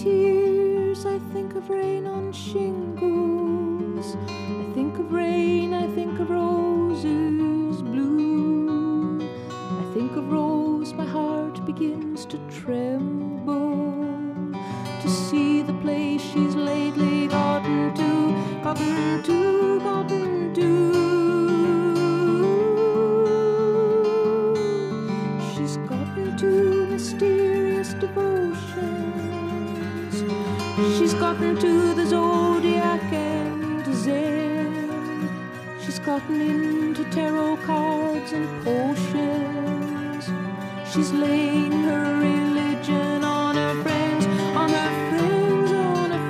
tears, I think of rain on shingles. I think of rain, I think of roses blue. I think of Rose, my heart begins to tremble to see the place she's lately gotten to, gotten to, gotten to. She's gotten to mysterious devotions. She's gotten to the zodiac and Zen. She's gotten into tarot cards and potions. She's laying her religion on her friends, on her friends, on her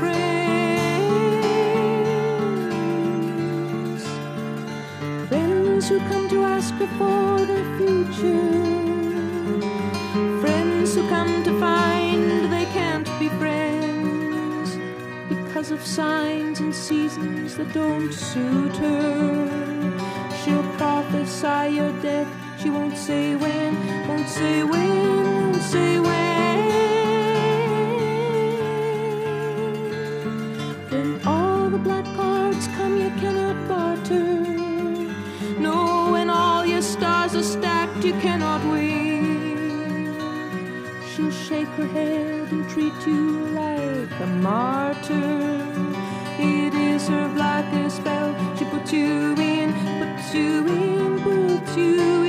friends. Friends who come to ask her for their future. Friends who come to find they can't be friends because of signs and seasons that don't suit her. She'll prophesy your death, she won't say when, won't say when, won't say when. When all the black cards come you cannot barter. No, when all your stars are stacked you cannot win. She'll shake her head and treat you like a martyr. It is her blackest spell. She puts you in, puts you in, puts you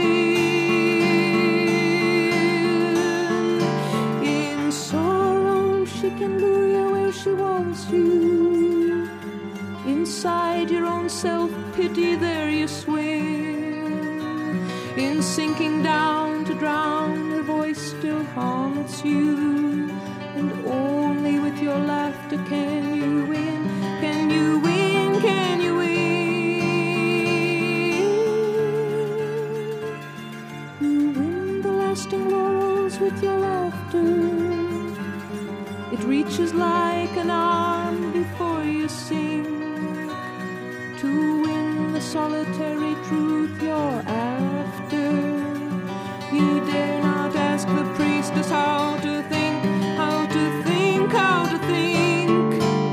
in. In sorrow she can lure you where she wants you. Inside your own self-pity there you swim. In sinking down to drown her voice still haunts you. And only with your laughter can you win, can you win, can you win. You win the lasting laurels with your laughter. It reaches like an arm before you sink. To win the solitary truth you're after, you dare not ask the priestess how to think, how to think, how to think.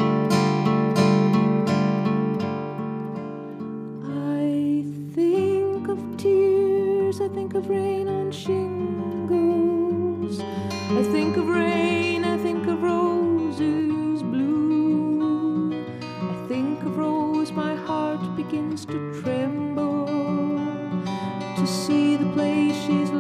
I think of tears, I think of rain on shingles. I think of rain, I think of roses blue. I think of Rose, my heart begins to tremble to see the place she's